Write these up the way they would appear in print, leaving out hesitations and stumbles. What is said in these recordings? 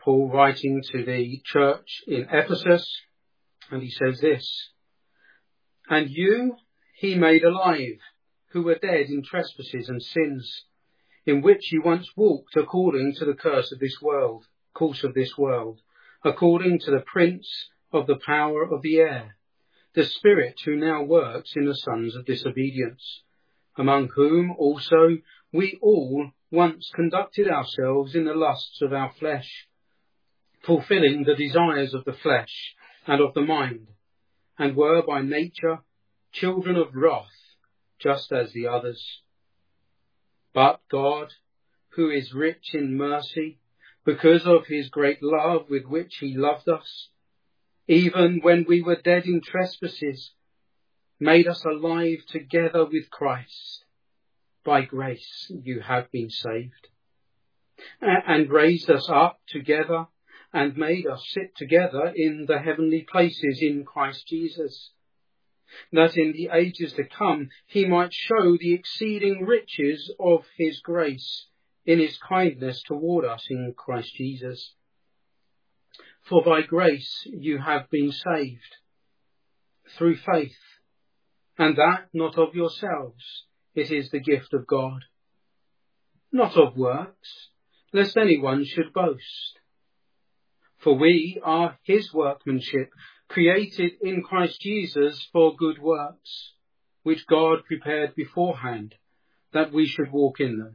Paul writing to the church in Ephesus, and he says this: "And you he made alive, who were dead in trespasses and sins, in which you once walked according to the course of this world, according to the prince of the power of the air, the spirit who now works in the sons of disobedience, among whom also we all once conducted ourselves in the lusts of our flesh, fulfilling the desires of the flesh and of the mind, and were by nature children of wrath, just as the others. But God, who is rich in mercy, because of his great love with which he loved us, even when we were dead in trespasses, made us alive together with Christ. By grace you have been saved, and raised us up together and made us sit together in the heavenly places in Christ Jesus, that in the ages to come he might show the exceeding riches of his grace in his kindness toward us in Christ Jesus. For by grace you have been saved, through faith, and that not of yourselves, it is the gift of God, not of works, lest anyone should boast. For we are his workmanship, created in Christ Jesus for good works, which God prepared beforehand, that we should walk in them.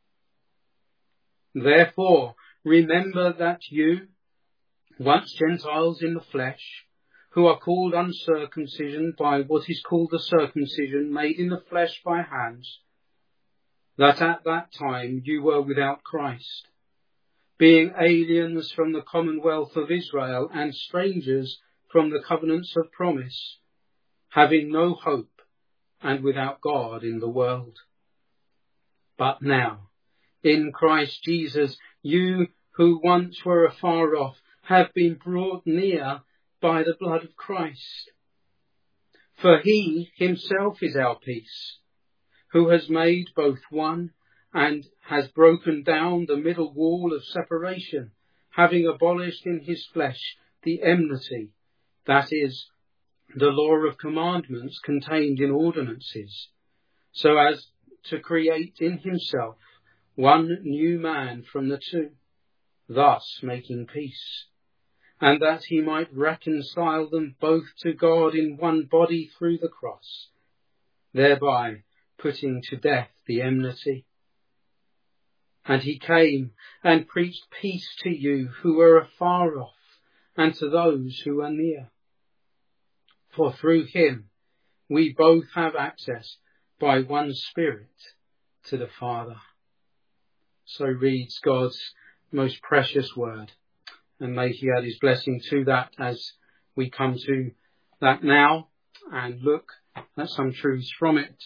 Therefore, remember that you, once Gentiles in the flesh, who are called uncircumcision by what is called the circumcision made in the flesh by hands, that at that time you were without Christ, being aliens from the commonwealth of Israel and strangers from the covenants of promise, having no hope and without God in the world. But now, in Christ Jesus, you who once were afar off have been brought near by the blood of Christ. For he himself is our peace, who has made both one and has broken down the middle wall of separation, having abolished in his flesh the enmity, that is, the law of commandments contained in ordinances, so as to create in himself one new man from the two, thus making peace, and that he might reconcile them both to God in one body through the cross, thereby putting to death the enmity. And he came and preached peace to you who are afar off, and to those who are near. For through him we both have access by one Spirit to the Father. So reads God's most precious word, and may he add his blessing to that as we come to that now and look at some truths from it.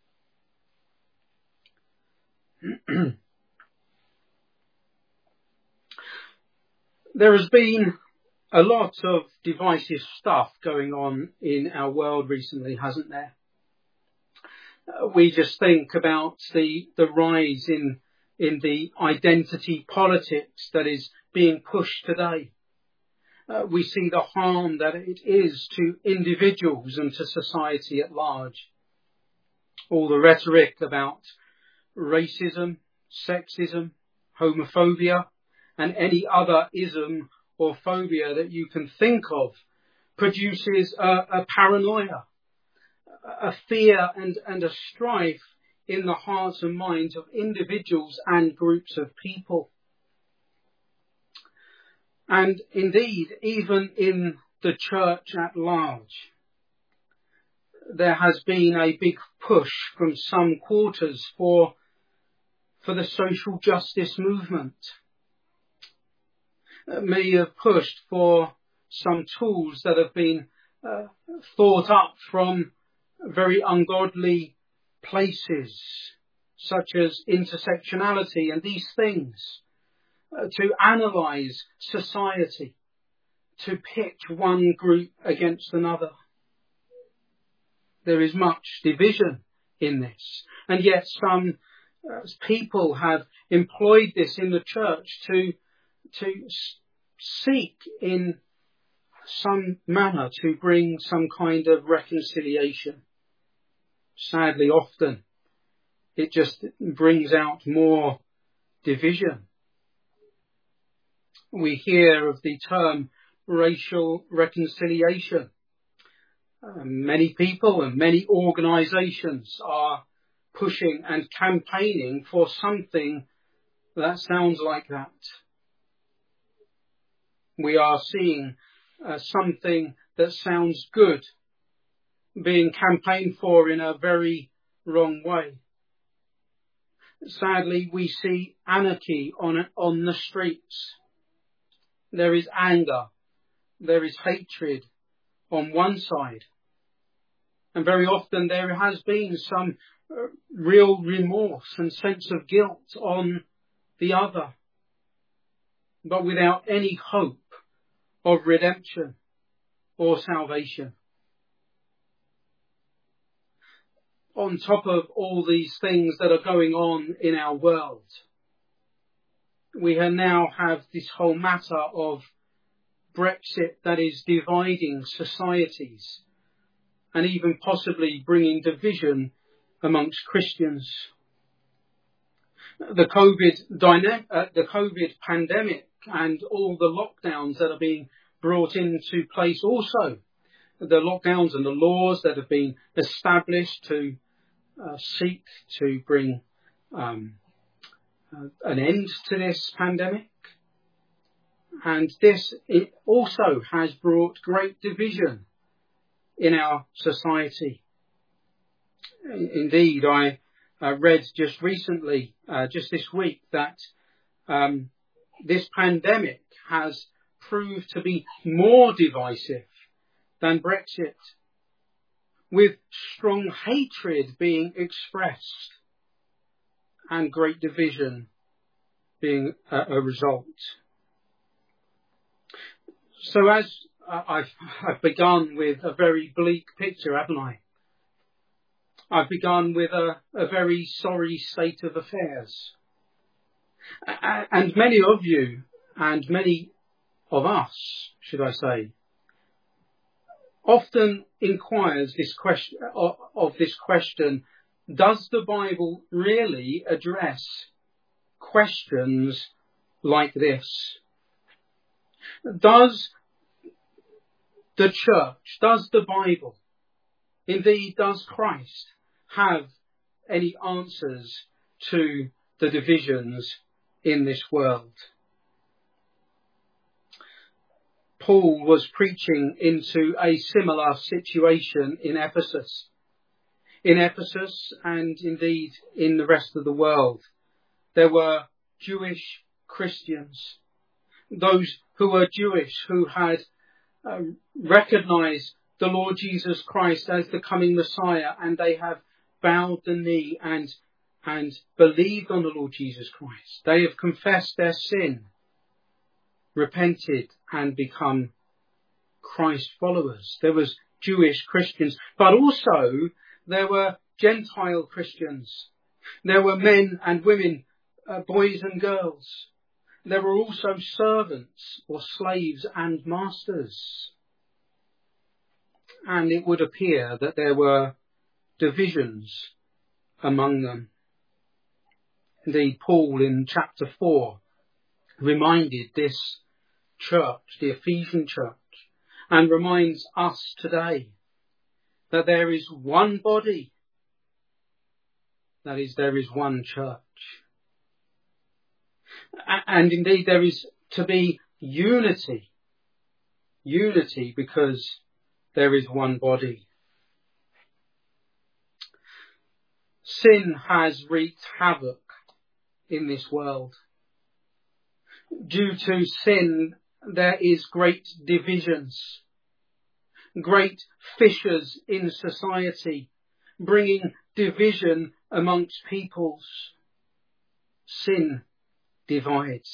There has been a lot of divisive stuff going on in our world recently, hasn't there? We just think about the rise in the identity politics that is being pushed today. We see the harm that it is to individuals and to society at large. All the rhetoric about racism, sexism, homophobia, and any other ism or phobia that you can think of produces a paranoia, a fear and a strife in the hearts and minds of individuals and groups of people. And indeed, even in the church at large, there has been a big push from some quarters for the social justice movement. Many have pushed for some tools that have been thought up from very ungodly places, such as intersectionality and these things, to analyse society, to pit one group against another. There is much division in this, and yet some people have employed this in the church to seek in some manner to bring some kind of reconciliation. Sadly, often it just brings out more division. We hear of the term racial reconciliation. Many people and many organisations are pushing and campaigning for something that sounds like that. We are seeing something that sounds good being campaigned for in a very wrong way. Sadly, we see anarchy on the streets. There is anger, there is hatred on one side, and very often there has been some real remorse and sense of guilt on the other, but without any hope of redemption or salvation. On top of all these things that are going on in our world, we now have this whole matter of Brexit that is dividing societies and even possibly bringing division amongst Christians. The COVID pandemic and all the lockdowns that are being brought into place also, the lockdowns and the laws that have been established to seek to bring an end to this pandemic. And this it also has brought great division in our society. Indeed, I read just recently, just this week, that this pandemic has proved to be more divisive than Brexit, with strong hatred being expressed and great division being a result. So as I've begun with a very bleak picture, haven't I? I've begun with a very sorry state of affairs. And many of you, and many of us, should I say, often inquires this question, does the Bible really address questions like this? Does the church, does the Bible, indeed does Christ have any answers to the divisions in this world? Paul was preaching into a similar situation in Ephesus. In Ephesus and indeed in the rest of the world, there were Jewish Christians, those who were Jewish, who had recognized the Lord Jesus Christ as the coming Messiah, and they have bowed the knee and believed on the Lord Jesus Christ. They have confessed their sin, repented and become Christ followers. There was Jewish Christians, but also there were Gentile Christians. There were men and women, boys and girls. There were also servants or slaves and masters. And it would appear that there were divisions among them. Indeed, Paul in chapter 4 reminded this church, the Ephesian church, and reminds us today that there is one body. That is, there is one church. And indeed there is to be unity. Unity because there is one body. Sin has wreaked havoc in this world. Due to sin, there is great divisions, great fissures in society, bringing division amongst peoples. Sin divides.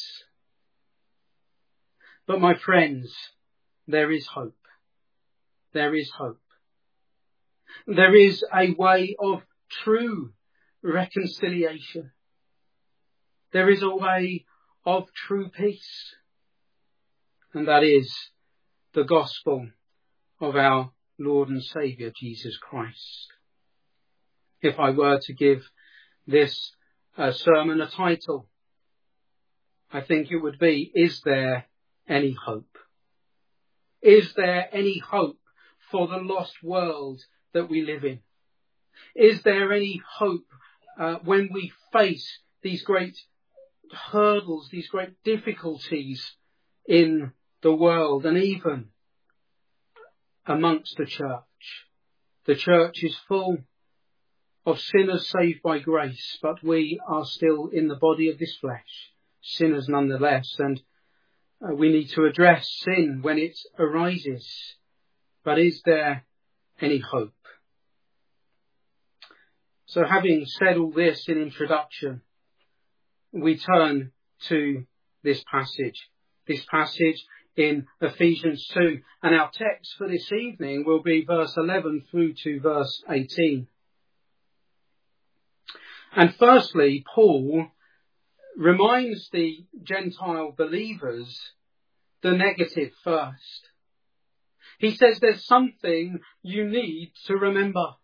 But my friends, there is hope. There is hope. There is a way of true reconciliation. There is a way of true peace. and that is the gospel of our Lord and Saviour, Jesus Christ. If I were to give this sermon a title, I think it would be, Is There Any Hope? Is there any hope for the lost world that we live in? Is there any hope when we face these great hurdles, these great difficulties in the world and even amongst the church? The church is full of sinners saved by grace, but we are still in the body of this flesh, sinners nonetheless, and we need to address sin when it arises. But is there any hope? So having said all this in introduction, we turn to this passage in Ephesians 2, and our text for this evening will be verse 11 through to verse 18. And firstly, Paul reminds the Gentile believers the negative first. He says there's something you need to remember.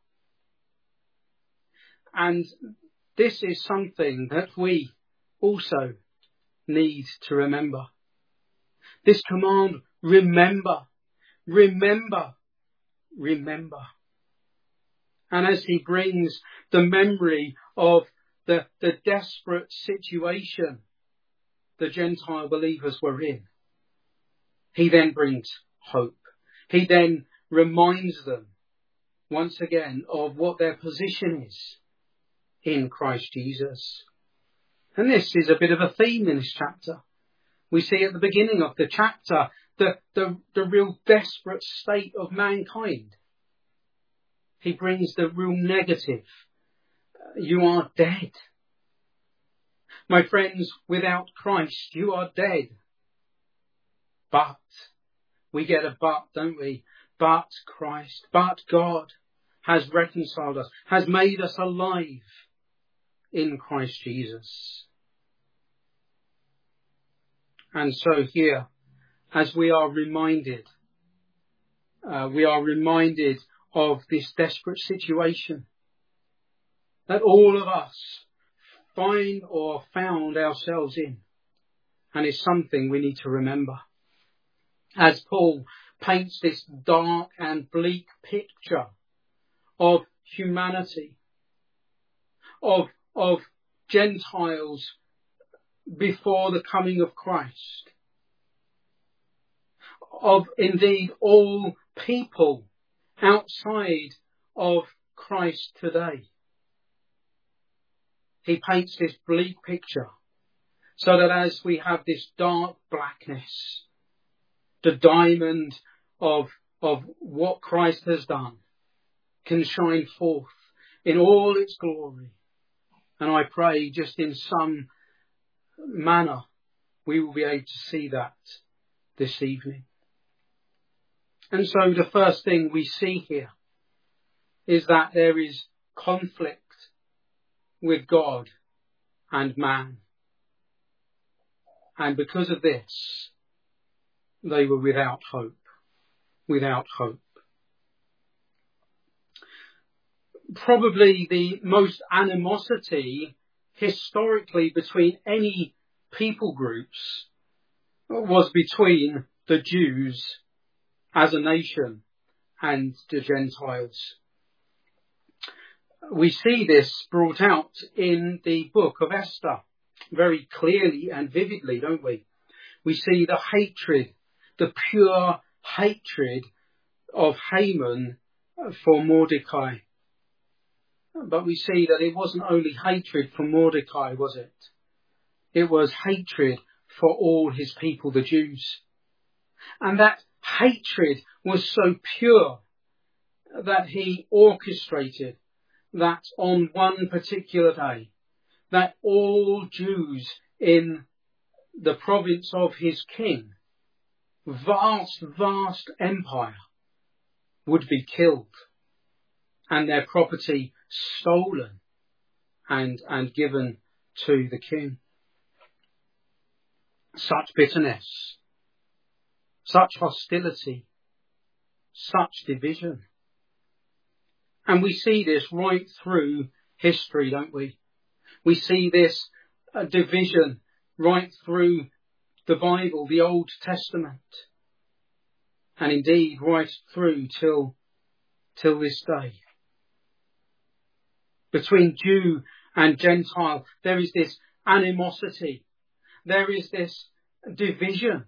And this is something that we also need to remember. This command, remember, remember, remember. And as he brings the memory of the desperate situation the Gentile believers were in, he then brings hope. He then reminds them once again of what their position is in Christ Jesus. And this is a bit of a theme in this chapter. We see at the beginning of the chapter the real desperate state of mankind. He brings the real negative. You are dead. My friends, without Christ, you are dead. But, we get a but, don't we? But Christ, but God has reconciled us, has made us alive in Christ Jesus. And so here, as we are reminded of this desperate situation that all of us find or found ourselves in, and is something we need to remember. As Paul paints this dark and bleak picture of humanity, of Gentiles before the coming of Christ, of indeed all people outside of Christ today. He paints this bleak picture so that as we have this dark blackness, the diamond of what Christ has done can shine forth in all its glory. And I pray just in some manner we will be able to see that this evening. And so the first thing we see here is that there is conflict with God and man. And because of this, they were without hope. Without hope. Probably the most animosity historically between any people groups was between the Jews as a nation and the Gentiles. We see this brought out in the book of Esther very clearly and vividly, don't we? We see the hatred, the pure hatred of Haman for Mordecai. But we see that it wasn't only hatred for Mordecai, was it? It was hatred for all his people, the Jews. And that hatred was so pure that he orchestrated that on one particular day, that all Jews in the province of his king, vast empire, would be killed and their property stolen and given to the king. Such bitterness. such hostility, such division. And we see this right through history, don't we? We see this division right through the Bible, the Old Testament, and indeed right through till this day. Between Jew and Gentile, there is this animosity. There is this division.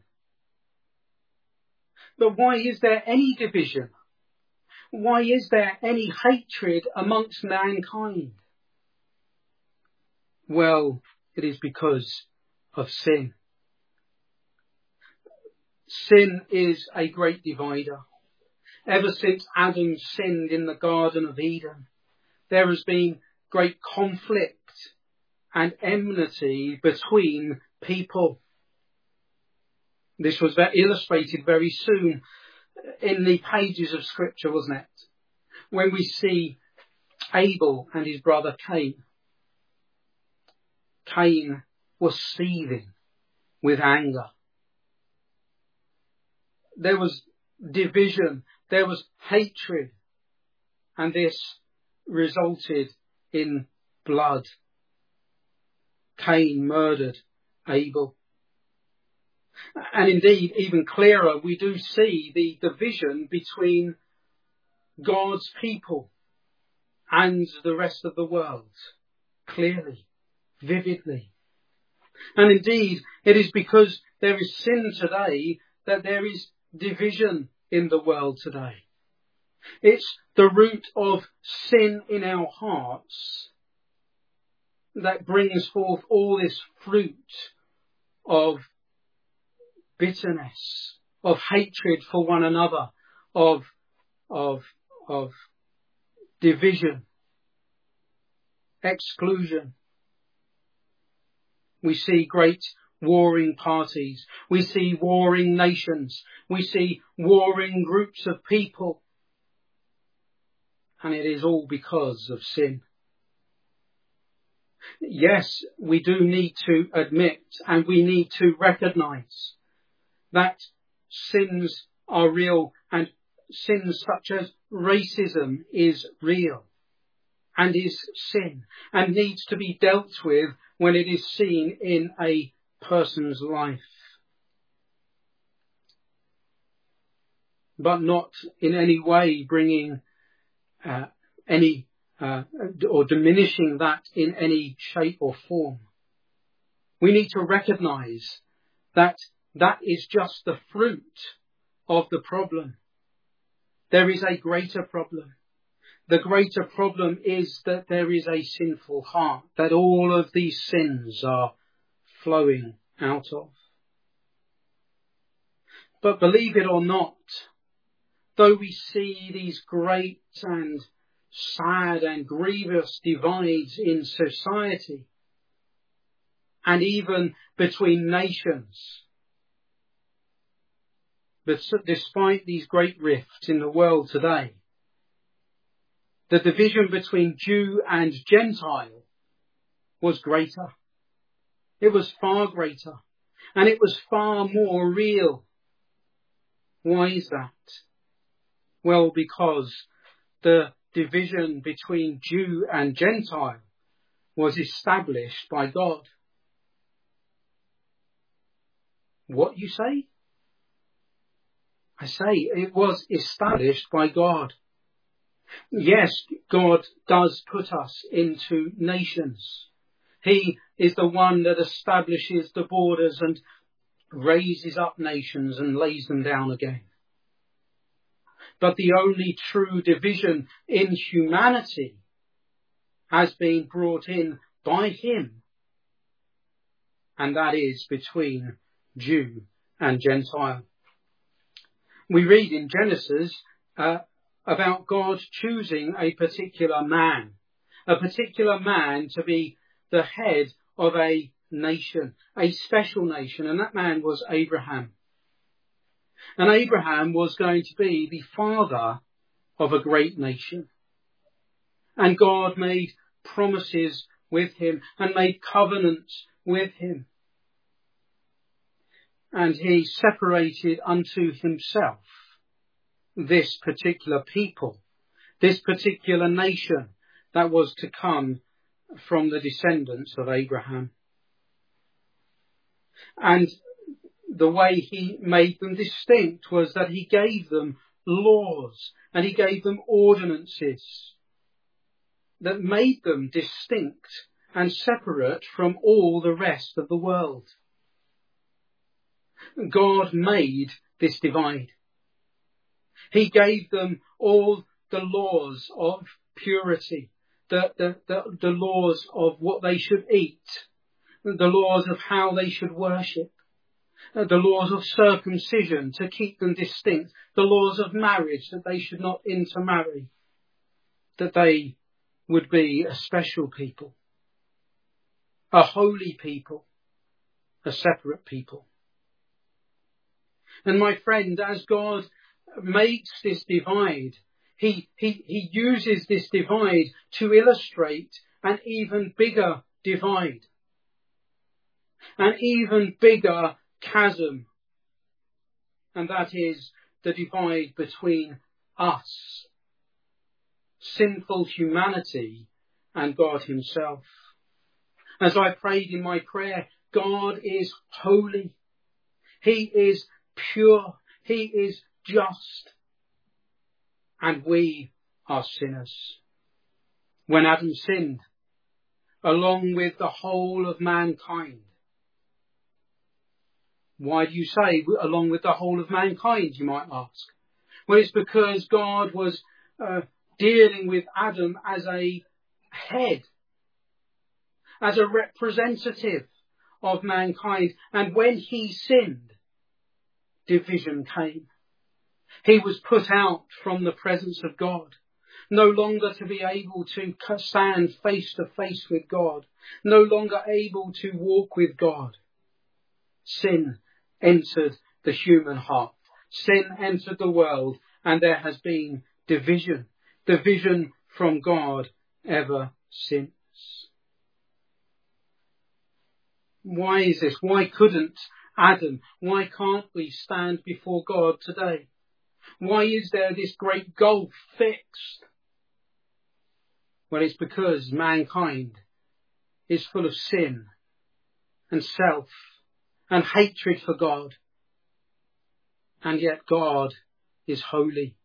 But why is there any division? Why is there any hatred amongst mankind? Well, it is because of sin. Sin is a great divider. Ever since Adam sinned in the Garden of Eden, there has been great conflict and enmity between people. This was illustrated very soon in the pages of Scripture, wasn't it? When we see Abel and his brother Cain. Cain was seething with anger. There was division, there was hatred, and this resulted in blood. Cain murdered Abel. And indeed, even clearer, we do see the division between God's people and the rest of the world, clearly, vividly. And indeed, it is because there is sin today that there is division in the world today. It's the root of sin in our hearts that brings forth all this fruit of bitterness, of hatred for one another, of division, exclusion. We see great warring parties. We see warring nations. We see warring groups of people. And it is all because of sin. Yes, we do need to admit and we need to recognize that sins are real, and sins such as racism is real and is sin and needs to be dealt with when it is seen in a person's life. But not in any way bringing or diminishing that in any shape or form. We need to recognize that that is just the fruit of the problem. There is a greater problem. The greater problem is that there is a sinful heart, that all of these sins are flowing out of. But believe it or not, though we see these great and sad and grievous divides in society, and even between nations, but despite these great rifts in the world today, the division between Jew and Gentile was greater. It was far greater, and it was far more real. Why is that? Well, because the division between Jew and Gentile was established by God. What you say? I say it was established by God. Yes, God does put us into nations. He is the one that establishes the borders and raises up nations and lays them down again. But the only true division in humanity has been brought in by him, and that is between Jew and Gentile. We read in Genesis about God choosing a particular man to be the head of a nation, a special nation, and that man was Abraham. And Abraham was going to be the father of a great nation. And God made promises with him and made covenants with him. And he separated unto himself this particular people, this particular nation that was to come from the descendants of Abraham. And the way he made them distinct was that he gave them laws and he gave them ordinances that made them distinct and separate from all the rest of the world. God made this divide. He gave them all the laws of purity, the laws of what they should eat, the laws of how they should worship, the laws of circumcision to keep them distinct, the laws of marriage that they should not intermarry, that they would be a special people, a holy people, a separate people. And my friend, as God makes this divide, he uses this divide to illustrate an even bigger divide, an even bigger chasm, and that is the divide between us, sinful humanity, and God himself. As I prayed in my prayer, God is holy. He is pure. He is just. And we are sinners. When Adam sinned, along with the whole of mankind. Why do you say along with the whole of mankind, you might ask? Well, it's because God was dealing with Adam as a head, as a representative of mankind. And when he sinned, division came. He was put out from the presence of God, no longer to be able to stand face to face with God, no longer able to walk with God. Sin entered the human heart. Sin entered the world, and there has been division from God ever since. Why is this? Why couldn't Adam? Why can't we stand before God today? Why is there this great gulf fixed? Well, it's because mankind is full of sin and self and hatred for God. And yet God is holy.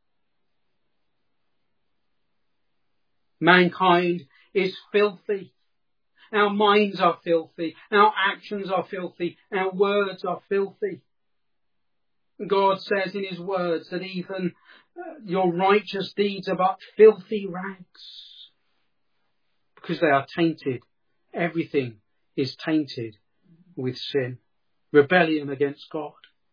Mankind is filthy. Our minds are filthy. Our actions are filthy. Our words are filthy. God says in his words that even your righteous deeds are but filthy rags, because they are tainted. Everything is tainted with sin, rebellion against God.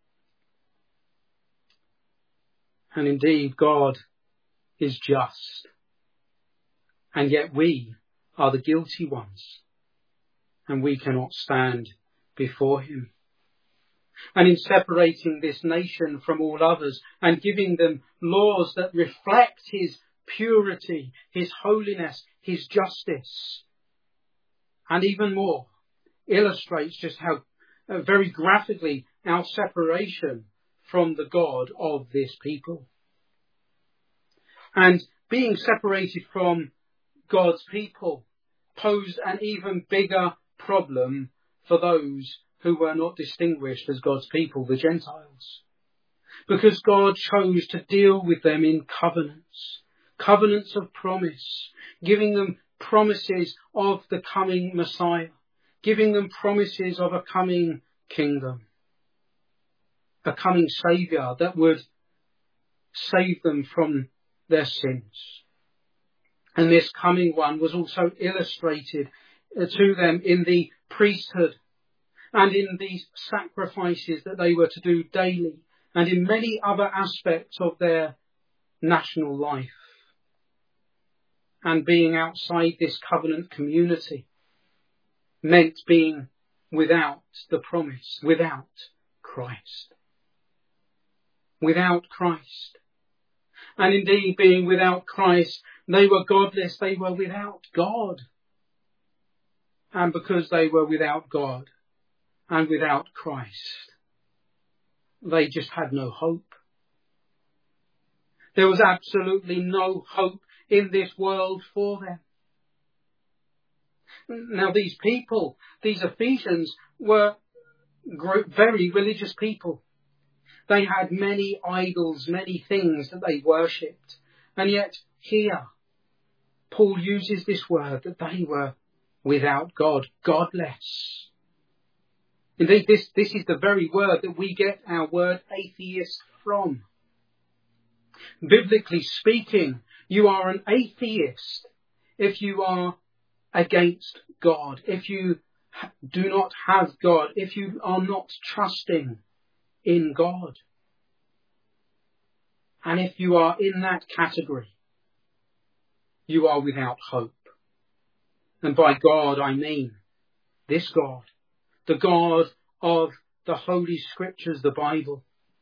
And indeed, God is just. And yet we are the guilty ones, and we cannot stand before him. And in separating this nation from all others and giving them laws that reflect his purity, his holiness, his justice, and even more, illustrates just how very graphically our separation from the God of this people. And being separated from God's people posed an even bigger problem for those who were not distinguished as God's people, the Gentiles. Because God chose to deal with them in covenants of promise, giving them promises of the coming Messiah, giving them promises of a coming kingdom, a coming Saviour that would save them from their sins. And this coming one was also illustrated to them in the priesthood and in these sacrifices that they were to do daily, and in many other aspects of their national life. And being outside this covenant community meant being without the promise, without Christ. Without Christ. And indeed, being without Christ, they were godless, they were without God. And because they were without God and without Christ, they just had no hope. There was absolutely no hope in this world for them. Now these people, these Ephesians, were very religious people. They had many idols, many things that they worshipped. And yet here, Paul uses this word that they were without God, godless. Indeed, this is the very word that we get our word atheist from. Biblically speaking, you are an atheist if you are against God, if you do not have God, if you are not trusting in God. And if you are in that category, you are without hope. And by God, I mean this God, the God of the Holy Scriptures, the Bible.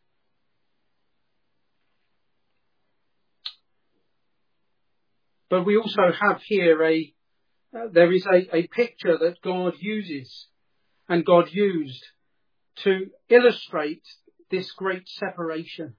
But we also have here there is a picture that God uses and God used to illustrate this great separation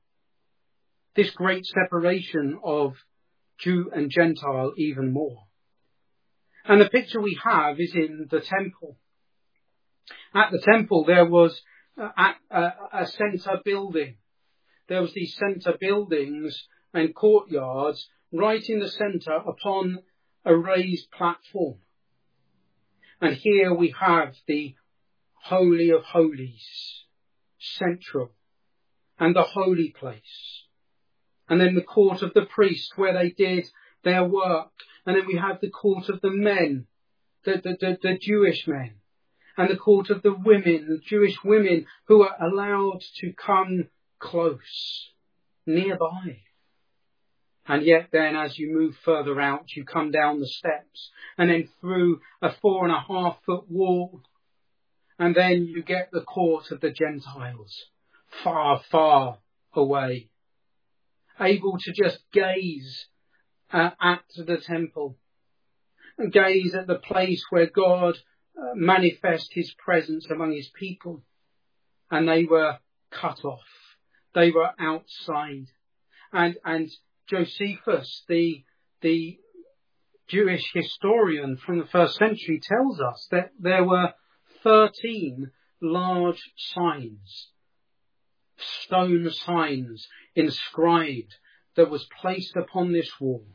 of Jew and Gentile even more. And the picture we have is in the temple. At the temple there was a centre building. There was these centre buildings and courtyards right in the centre upon a raised platform. And here we have the Holy of Holies, central, and the holy place. And then the court of the priests where they did their work. And then we have the court of the men, the Jewish men. And the court of the women, the Jewish women who are allowed to come close, nearby. And yet then as you move further out, you come down the steps and then through a 4.5 foot wall. And then you get the court of the Gentiles, far, far away, able to just gaze at the temple and gaze at the place where God manifest his presence among his people. And they were cut off. They were outside. And Josephus, the Jewish historian from the first century, tells us that there were 13 large signs, stone signs inscribed that was placed upon this wall.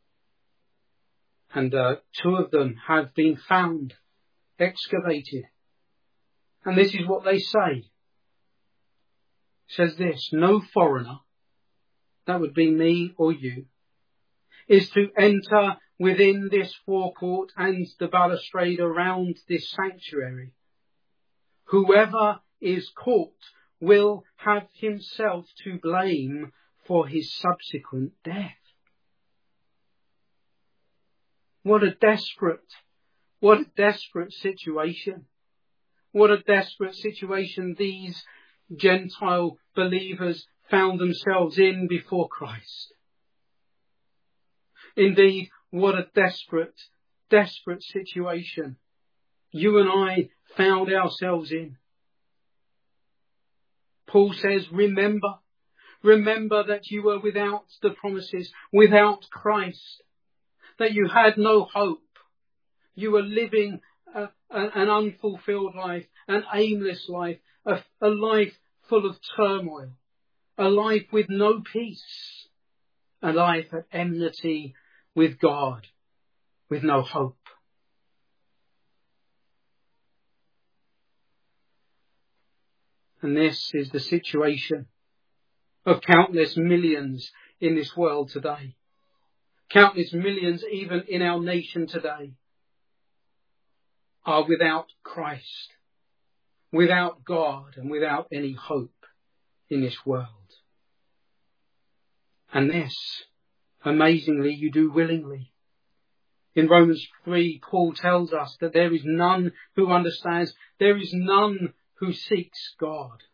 And 2 of them have been found, excavated. And this is what they say. It says this: no foreigner, that would be me or you, is to enter within this forecourt and the balustrade around this sanctuary. Whoever is caught will have himself to blame for his subsequent death. What a desperate situation. What a desperate situation these Gentile believers found themselves in before Christ. Indeed, what a desperate situation you and I found ourselves in. Paul says, remember that you were without the promises, without Christ, that you had no hope. You were living an unfulfilled life, an aimless life, a life full of turmoil, a life with no peace, a life at enmity with God, with no hope. And this is the situation of countless millions in this world today. Countless millions even in our nation today are without Christ, without God, and without any hope in this world. And this, amazingly, you do willingly. In Romans 3, Paul tells us that there is none who understands, there is none who seeks God.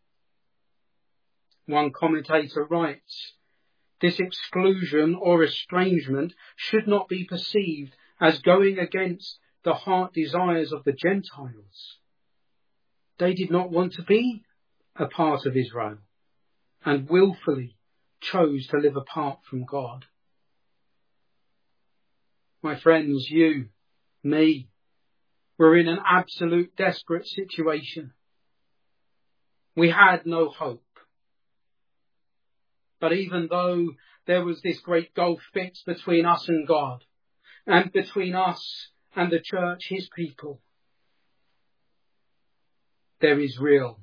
One commentator writes, this exclusion or estrangement should not be perceived as going against the heart desires of the Gentiles. They did not want to be a part of Israel and willfully chose to live apart from God. My friends, you, me, were in an absolute desperate situation. We had no hope. But even though there was this great gulf fixed between us and God, and between us and the church, his people, there is real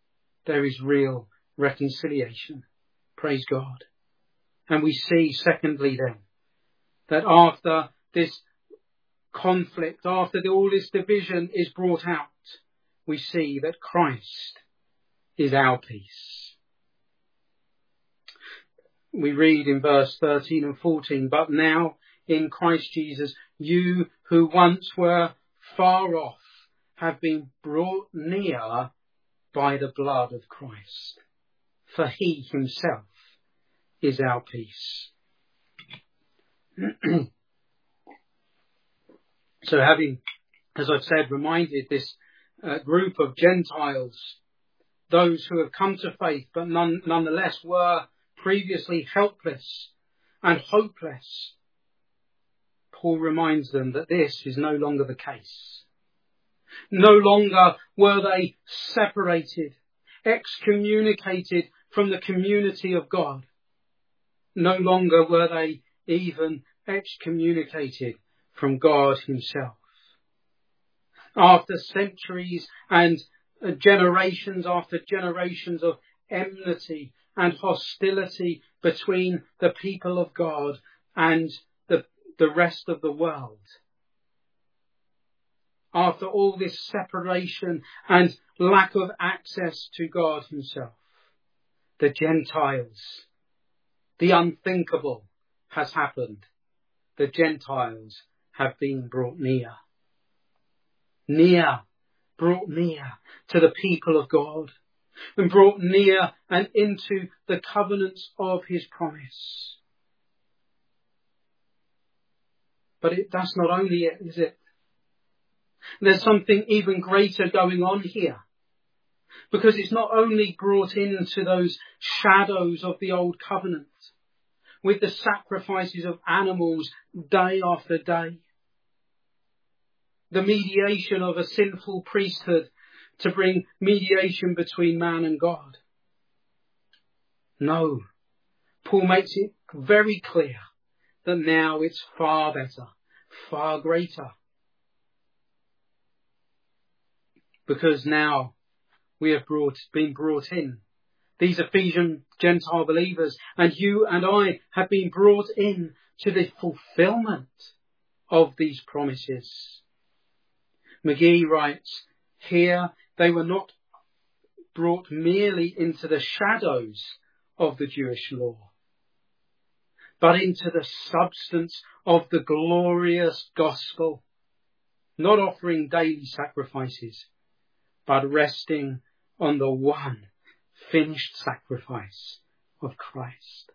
reconciliation. Praise God. And we see, secondly then, that after this conflict, after all this division is brought out, we see that Christ is our peace. We read in verse 13 and 14, but now in Christ Jesus, you who once were far off have been brought near by the blood of Christ. For he himself is our peace. So having, as I've said, reminded this group of Gentiles, those who have come to faith but nonetheless were previously helpless and hopeless, Paul reminds them that this is no longer the case. No longer were they separated, excommunicated from the community of God. No longer were they even excommunicated from God himself. After centuries and generations after generations of enmity and hostility between the people of God and the rest of the world, after all this separation and lack of access to God himself, the Gentiles, the unthinkable has happened. The Gentiles have been brought near, brought near to the people of God, and brought near and into the covenants of his promise. But that's not only it, is it? There's something even greater going on here. Because it's not only brought into those shadows of the old covenant, with the sacrifices of animals day after day, the mediation of a sinful priesthood to bring mediation between man and God. No, Paul makes it very clear that now it's far better, far greater. Because now we have been brought in. These Ephesian Gentile believers and you and I have been brought in to the fulfillment of these promises. McGee writes, here they were not brought merely into the shadows of the Jewish law, but into the substance of the glorious gospel, not offering daily sacrifices, but resting on the one finished sacrifice of Christ.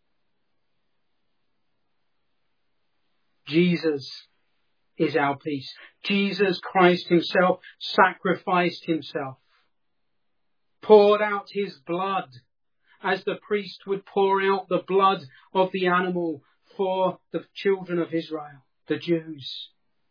Jesus is our peace. Jesus Christ himself sacrificed himself, poured out his blood as the priest would pour out the blood of the animal for the children of Israel, the Jews.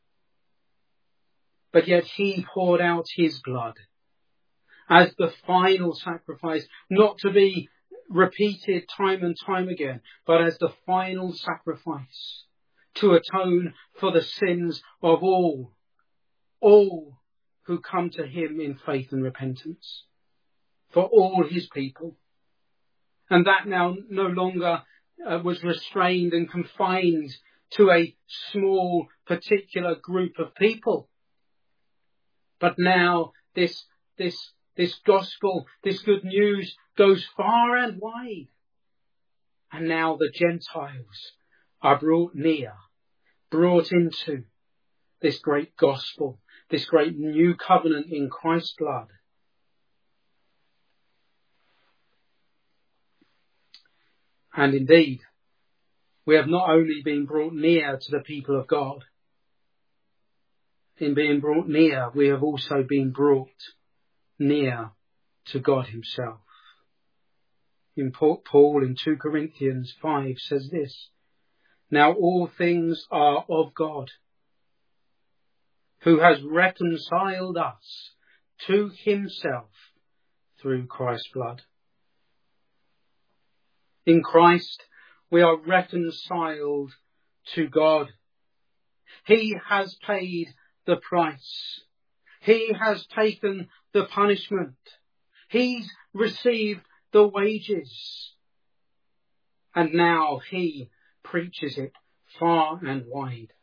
But yet he poured out his blood as the final sacrifice, not to be repeated time and time again, but as the final sacrifice to atone for the sins of all who come to him in faith and repentance, for all his people. And that now no longer was restrained and confined to a small particular group of people. But now this gospel, this good news goes far and wide. And now the Gentiles are brought near, brought into this great gospel, this great new covenant in Christ's blood. And indeed, we have not only been brought near to the people of God, in being brought near, we have also been brought near to God himself. In Paul in 2 Corinthians 5 says this, "Now all things are of God, who has reconciled us to himself through Christ's blood." In Christ, we are reconciled to God. He has paid the price. He has taken the punishment. He's received the wages. And now he preaches it far and wide.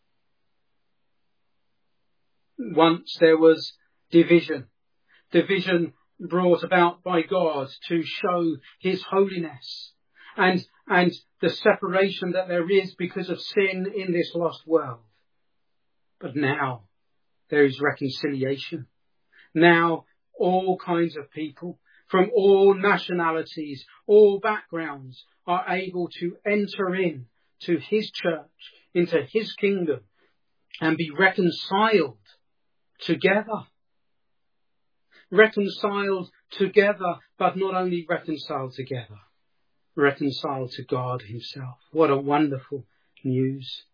Once there was division brought about by God to show his holiness and the separation that there is because of sin in this lost world. But now there is reconciliation. Now all kinds of people from all nationalities, all backgrounds are able to enter in to his church, into his kingdom, and be reconciled together. Reconciled together, but not only reconciled together, reconciled to God himself. What a wonderful news.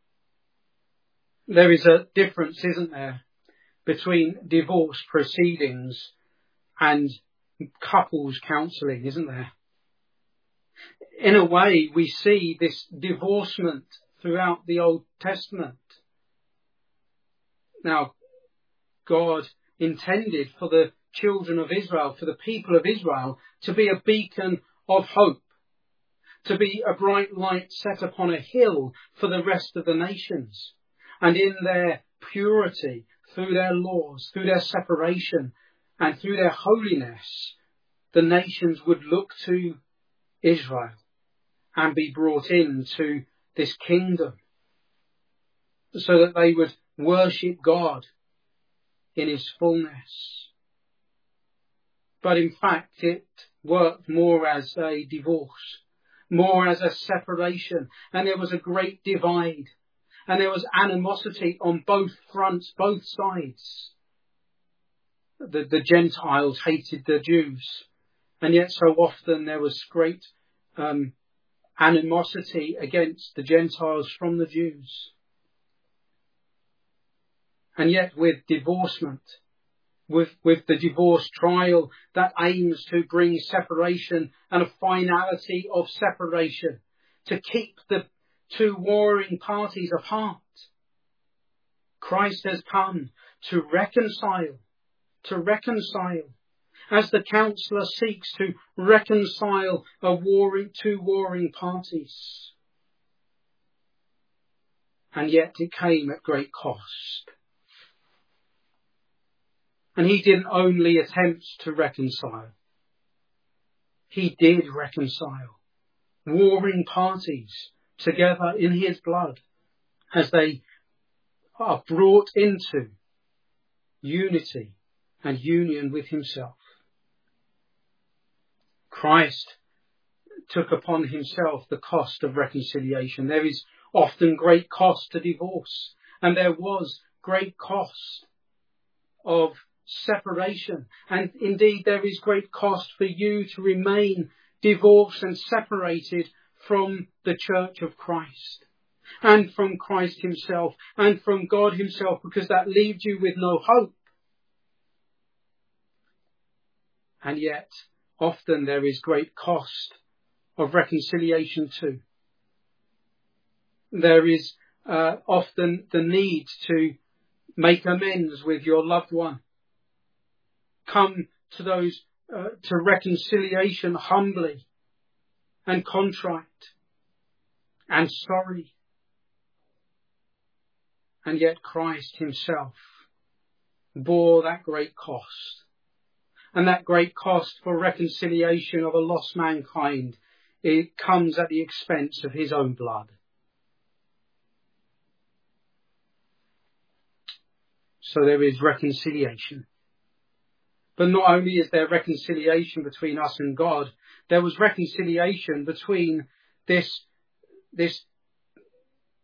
There is a difference, isn't there, between divorce proceedings and couples counselling, isn't there? In a way, we see this divorcement throughout the Old Testament. Now, God intended for the children of Israel, for the people of Israel, to be a beacon of hope, to be a bright light set upon a hill for the rest of the nations. And in their purity, through their laws, through their separation, and through their holiness, the nations would look to Israel and be brought into this kingdom so that they would worship God in his fullness. But in fact, it worked more as a divorce, more as a separation, and there was a great divide, and there was animosity on both fronts, both sides. The Gentiles hated the Jews, and yet so often there was great animosity against the Gentiles from the Jews. And yet with divorcement, with the divorce trial that aims to bring separation and a finality of separation, to keep the two warring parties apart, Christ has come to reconcile, as the counsellor seeks to reconcile two warring parties. And yet it came at great cost. And he didn't only attempt to reconcile. He did reconcile warring parties together in his blood as they are brought into unity and union with himself. Christ took upon himself the cost of reconciliation. There is often great cost to divorce, and there was great cost of separation. And indeed, there is great cost for you to remain divorced and separated from the church of Christ and from Christ himself and from God himself, because that leaves you with no hope. And yet, often there is great cost of reconciliation too. There is often the need to make amends with your loved one. Come to to reconciliation humbly and contrite and sorry. And yet Christ himself bore that great cost. And that great cost for reconciliation of a lost mankind, it comes at the expense of his own blood. So there is reconciliation. But not only is there reconciliation between us and God, there was reconciliation between this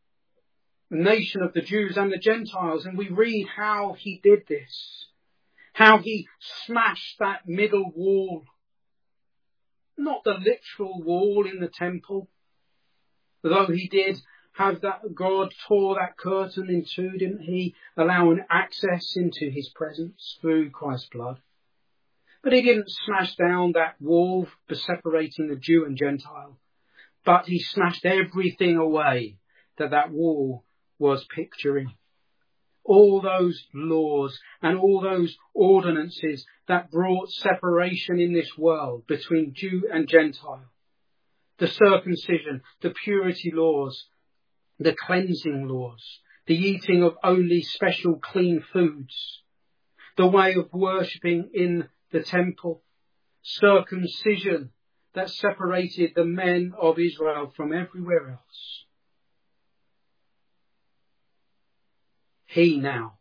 nation of the Jews and the Gentiles. And we read how he did this. How he smashed that middle wall. Not the literal wall in the temple, though he did have that, God tore that curtain in two, didn't he? Allowing access into his presence through Christ's blood. But he didn't smash down that wall separating the Jew and Gentile. But he smashed everything away that wall was picturing. All those laws and all those ordinances that brought separation in this world between Jew and Gentile. The circumcision, the purity laws, the cleansing laws, the eating of only special clean foods, the way of worshipping in the temple, circumcision that separated the men of Israel from everywhere else. He now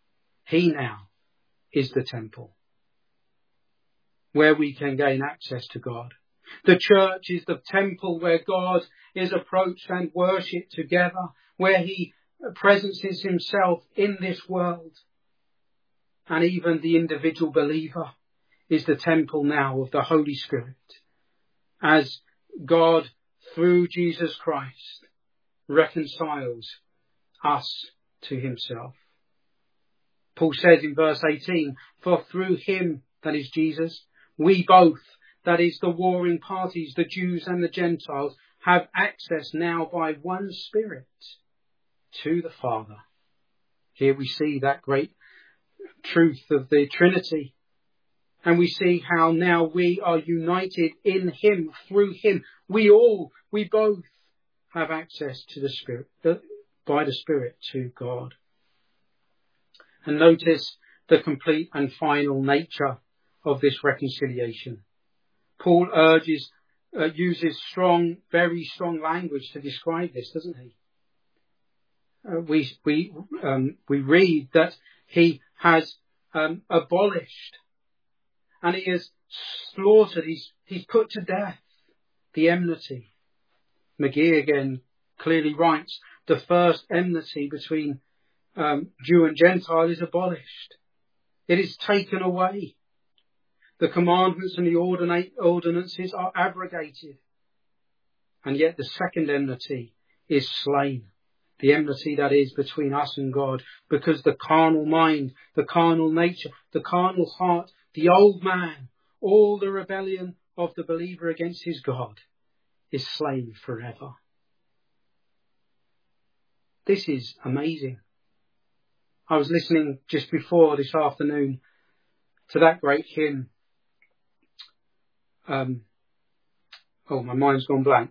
is the temple where we can gain access to God. The church is the temple where God is approached and worshipped together, where he presences himself in this world. And even the individual believer is the temple now of the Holy Spirit, as God, through Jesus Christ, reconciles us to himself. Paul says in verse 18, for through him, that is Jesus, we both, that is the warring parties, the Jews and the Gentiles, have access now by one Spirit to the Father. Here we see that great truth of the Trinity. And we see how now we are united in him, through him. We both have access to the Spirit, by the Spirit to God. And notice the complete and final nature of this reconciliation. Paul uses very strong language to describe this, doesn't he? We read that he has abolished and he has slaughtered, he's put to death the enmity. McGee again clearly writes, the first enmity between Jew and Gentile is abolished. It is taken away. The commandments and the ordinances are abrogated. And yet the second enmity is slain. The enmity that is between us and God, because the carnal mind, the carnal nature, the carnal heart, the old man, all the rebellion of the believer against his God is slain forever. This is amazing. I was listening just before this afternoon to that great hymn. My mind's gone blank.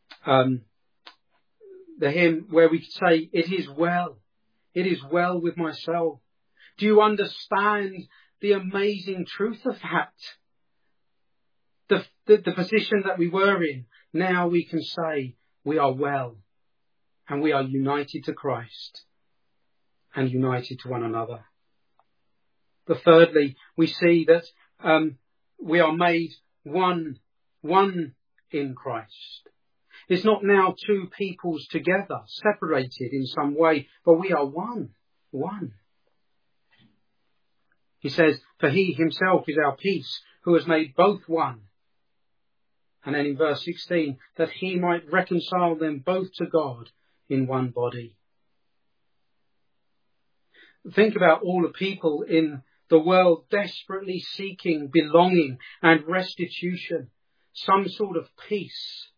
The hymn where we say, it is well with my soul. Do you understand the amazing truth of that? The position that we were in, now we can say we are well and we are united to Christ and united to one another. But thirdly, we see that we are made one in Christ. It's not now two peoples together, separated in some way, but we are one. He says, for he himself is our peace, who has made both one. And then in verse 16, that he might reconcile them both to God in one body. Think about all the people in the world desperately seeking belonging and restitution, some sort of peace.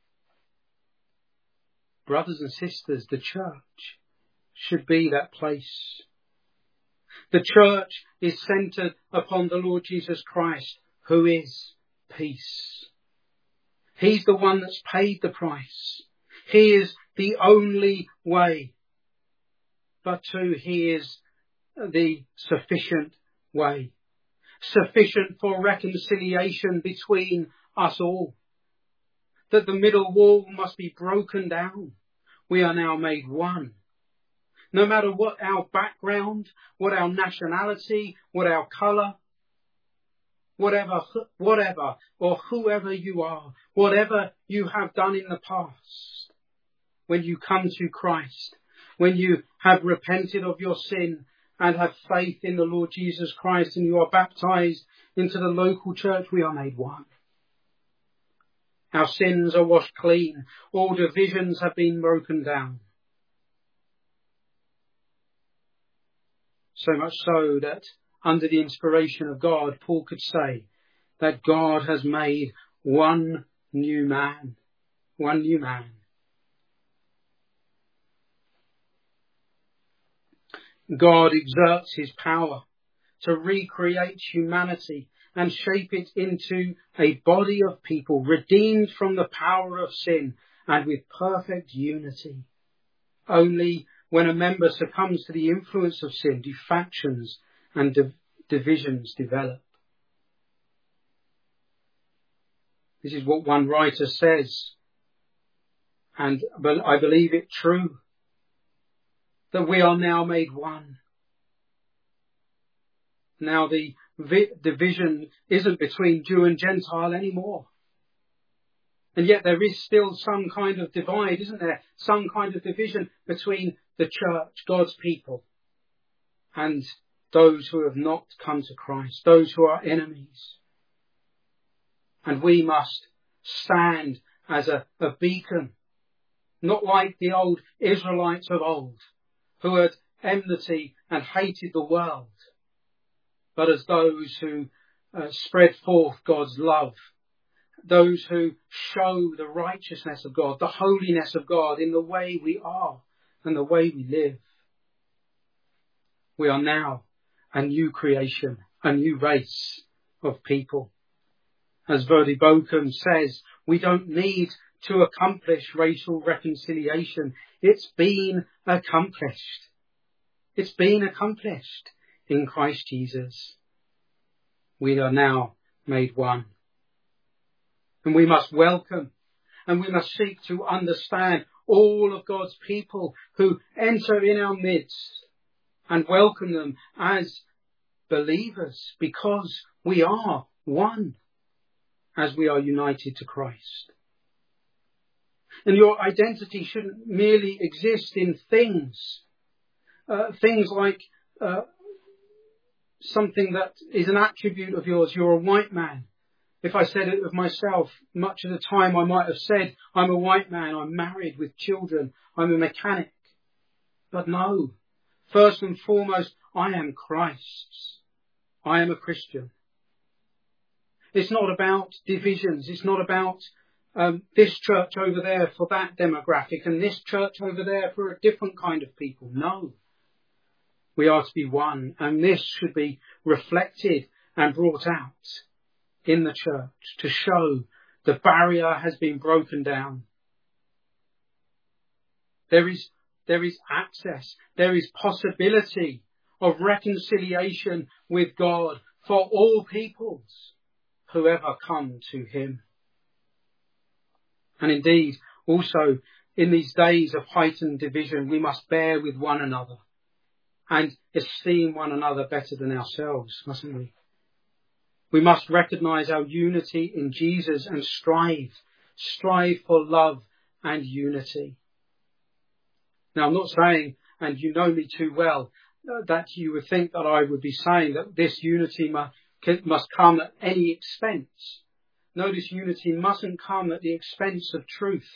Brothers and sisters, the church should be that place. The church is centered upon the Lord Jesus Christ, who is peace. He's the one that's paid the price. He is the only way. But too, he is the sufficient way. Sufficient for reconciliation between us all. That the middle wall must be broken down. We are now made one. No matter what our background, what our nationality, what our colour, whatever, or whoever you are, whatever you have done in the past, when you come to Christ, when you have repented of your sin and have faith in the Lord Jesus Christ and you are baptized into the local church, we are made one. Our sins are washed clean. All divisions have been broken down. So much so that under the inspiration of God, Paul could say that God has made one new man. One new man. God exerts his power to recreate humanity and shape it into a body of people redeemed from the power of sin and with perfect unity. Only when a member succumbs to the influence of sin do factions and divisions develop. This is what one writer says, and I believe it true, that we are now made one. Now the division isn't between Jew and Gentile anymore. And yet there is still some kind of divide, isn't there? Some kind of division between the church, God's people, and those who have not come to Christ, those who are enemies. And we must stand as a beacon, not like the old Israelites of old, who had enmity and hated the world, but as those who spread forth God's love, those who show the righteousness of God, the holiness of God in the way we are and the way we live. We are now a new creation, a new race of people. As Verdi Bokum says, we don't need to accomplish racial reconciliation. It's been accomplished. It's been accomplished in Christ Jesus. We are now made one. And we must welcome and we must seek to understand all of God's people who enter in our midst and welcome them as believers, because we are one as we are united to Christ. And your identity shouldn't merely exist in things. Things like something that is an attribute of yours. You're a white man. If I said it of myself, much of the time I might have said, I'm a white man, I'm married with children, I'm a mechanic. But no, first and foremost, I am Christ's. I am a Christian. It's not about divisions. It's not about this church over there for that demographic and this church over there for a different kind of people. No. We are to be one, and this should be reflected and brought out in the church to show the barrier has been broken down. There is access, there is possibility of reconciliation with God for all peoples who ever come to him. And indeed, also in these days of heightened division, we must bear with one another and esteem one another better than ourselves, mustn't we? We must recognize our unity in Jesus and strive for love and unity. Now, I'm not saying, and you know me too well, that you would think that I would be saying that this unity must come at any expense. No, this unity mustn't come at the expense of truth.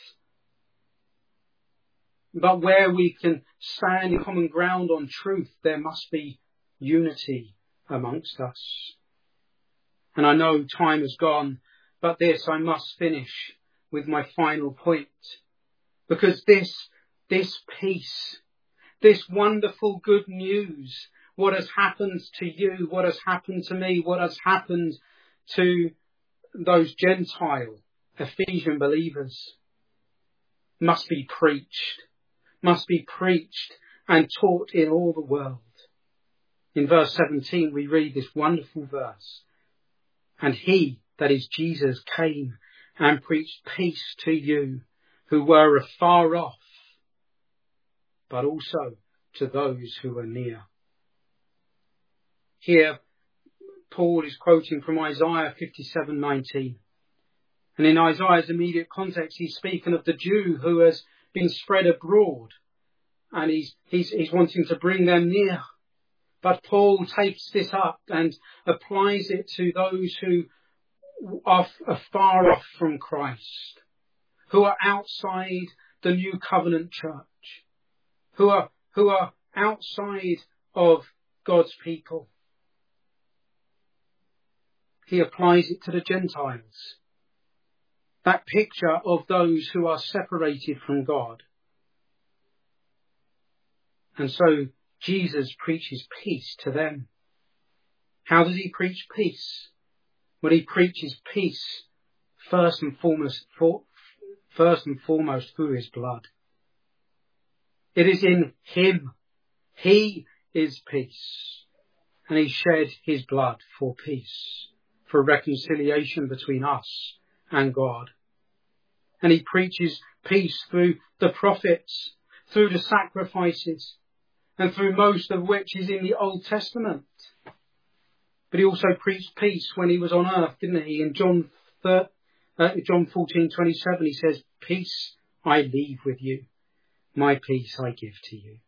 But where we can stand in common ground on truth, there must be unity amongst us. And I know time has gone, but this I must finish with my final point. Because this peace, this wonderful good news, what has happened to you, what has happened to me, what has happened to those Gentile Ephesian believers, must be preached and taught in all the world. In verse 17 we read this wonderful verse. And he, that is Jesus, came and preached peace to you who were afar off, but also to those who are near. Here, Paul is quoting from Isaiah 57:19. And in Isaiah's immediate context, he's speaking of the Jew who has been spread abroad. And he's wanting to bring them near. But Paul takes this up and applies it to those who are far off from Christ, who are outside the New Covenant church, who are outside of God's people. He applies it to the Gentiles. That picture of those who are separated from God. And so Jesus preaches peace to them. How does he preach peace? Well, he preaches peace first and foremost through his blood. It is in him. He is peace. And he shed his blood for peace, for reconciliation between us and God. And he preaches peace through the prophets, through the sacrifices, and through most of which is in the Old Testament. But he also preached peace when he was on earth, didn't he? In John 14:27, he says, "Peace I leave with you, my peace I give to you."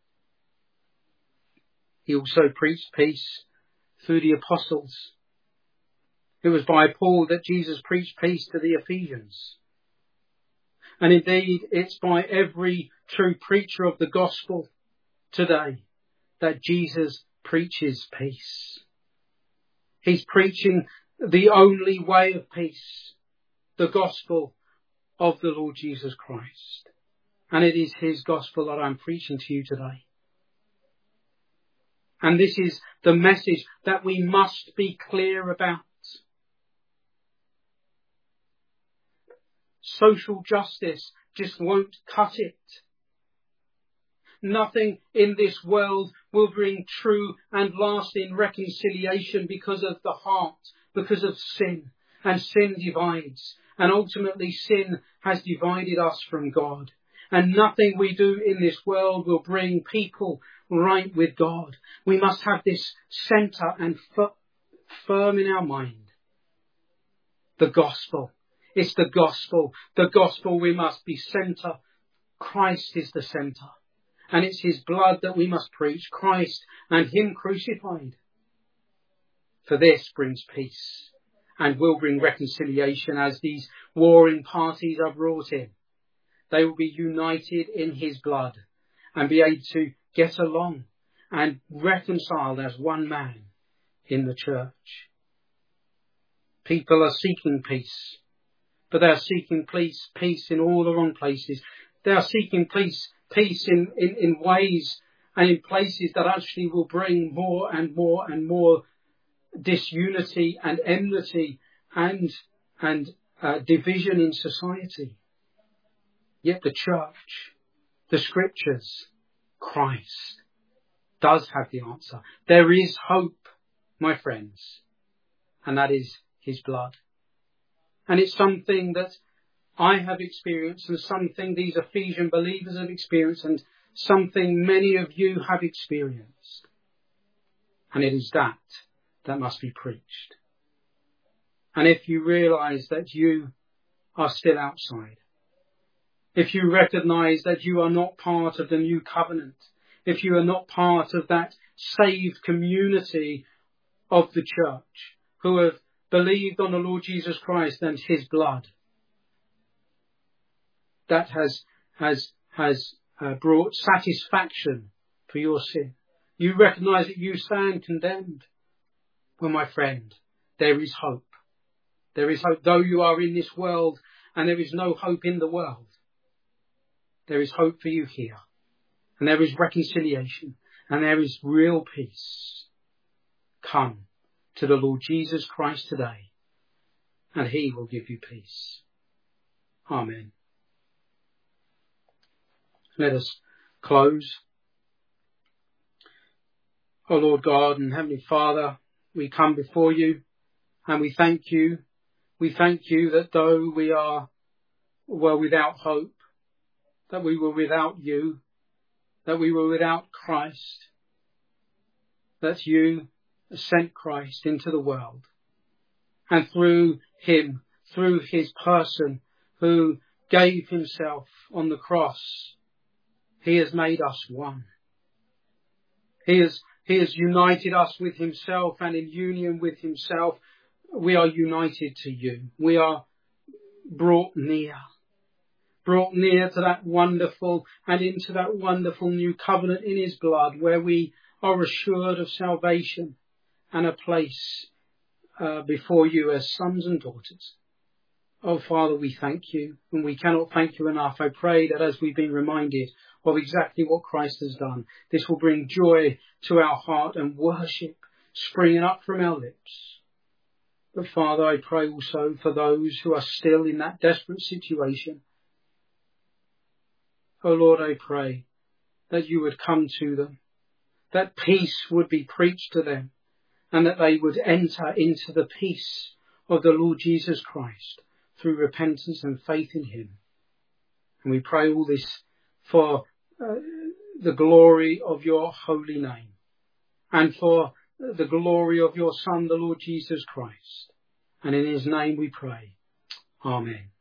He also preached peace through the apostles. It was by Paul that Jesus preached peace to the Ephesians. And indeed, it's by every true preacher of the gospel today that Jesus preaches peace. He's preaching the only way of peace, the gospel of the Lord Jesus Christ. And it is his gospel that I'm preaching to you today. And this is the message that we must be clear about. Social justice just won't cut it. Nothing in this world will bring true and lasting reconciliation because of the heart, because of sin. And sin divides. And ultimately sin has divided us from God. And nothing we do in this world will bring people right with God. We must have this centre and firm in our mind. The gospel. It's the gospel. The gospel we must be centre. Christ is the centre. And it's his blood that we must preach. Christ and him crucified. For this brings peace and will bring reconciliation as these warring parties are brought in. They will be united in his blood and be able to get along and reconciled as one man in the church. People are seeking peace, but they are seeking peace in all the wrong places. They are seeking peace in ways and in places that actually will bring more and more and more disunity and enmity and division in society. Yet the church, the scriptures, Christ does have the answer. There is hope, my friends, and that is his blood. And it's something that I have experienced and something these Ephesian believers have experienced and something many of you have experienced. And it is that must be preached. And if you realise that you are still outside, if you recognise that you are not part of the new covenant, if you are not part of that saved community of the church who have believed on the Lord Jesus Christ and his blood, that has brought satisfaction for your sin. You recognise that you stand condemned. Well, my friend, there is hope. There is hope, though you are in this world and there is no hope in the world. There is hope for you here. And there is reconciliation. And there is real peace. Come to the Lord Jesus Christ today. And he will give you peace. Amen. Let us close. O Lord God and Heavenly Father, we come before you and we thank you. We thank you that though we were without hope, that we were without you, that we were without Christ, that you sent Christ into the world. And through him, through his person who gave himself on the cross, he has made us one. He has He has united us with himself, and in union with himself, we are united to you. We are brought near to that wonderful and into that wonderful new covenant in his blood, where we are assured of salvation and a place before you as sons and daughters. Oh, Father, we thank you, and we cannot thank you enough. I pray that as we've been reminded of exactly what Christ has done, this will bring joy to our heart and worship springing up from our lips. But Father, I pray also for those who are still in that desperate situation. Oh Lord, I pray that you would come to them, that peace would be preached to them, and that they would enter into the peace of the Lord Jesus Christ through repentance and faith in him. And we pray all this for the glory of your holy name, and for the glory of your Son, the Lord Jesus Christ. And in his name we pray. Amen.